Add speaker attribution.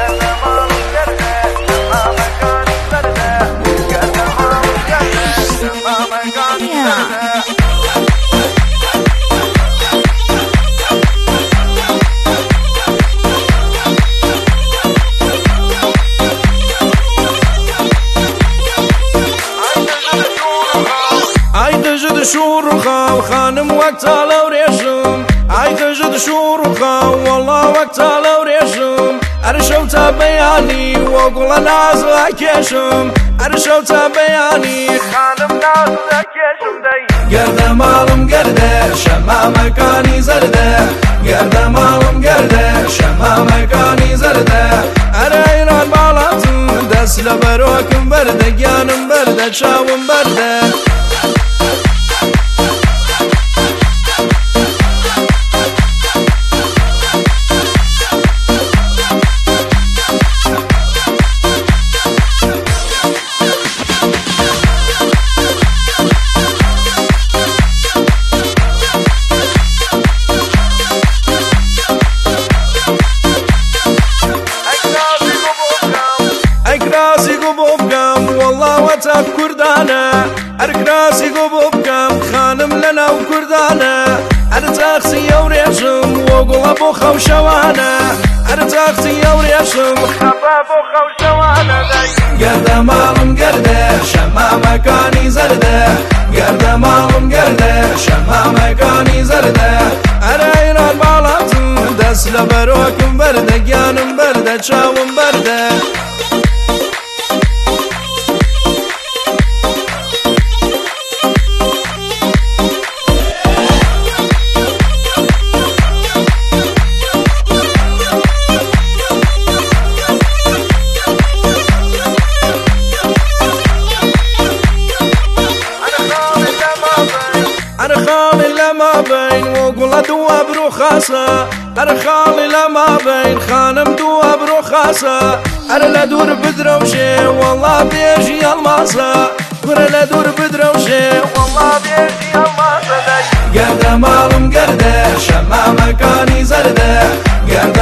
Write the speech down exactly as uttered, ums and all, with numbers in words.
Speaker 1: شوڕخا و خانم وەک تا لەو ڕێژم ئای دەژت شوڕخا وەڵا وەک تا لەو ڕێژم ئەرشەو تا بەیانی وە گوڵە ناز ئەکێشم ئەرشەو تا بەیانی خانم ناز ئەکێشم دەی گەردە ماڵم گەردە شەمامەکانی زەردە گەردە ماڵم گەردە شەمامەکانی زەردە ئەرە ئێران باڵاتم دەست لە بەرۆکم بەردە گیانم بەردە چاوم بەردە تا کوردانە ئەرکراسی گۆ بۆ بکەم خانم لەناو کوردانە ئەر تاخسی ئەو ڕێژم وە گوڵە بۆ خەوشەوانە ئەر تاخسی ئەو ڕێژم خەپا بۆ خەوشەوانە گەردە ماڵم گەردە شەمامەکانی زەردە گەردە ماڵم گەردە شەمامەکانی زەردە ئەرە ئێران باڵاتم دەست لە بەرۆکم بەردە گیانم بەردە چاوم بەردە أنا خالي لما بين وقول دوا بروخاسة أنا خالي لما بين خانم دوا بروخاسة أنا لا دور بدروشي والله بيجي الماسة أنا لا دور بدروشي والله بيجي الماسة قردة مالم قردة شمامكاني زردة قردة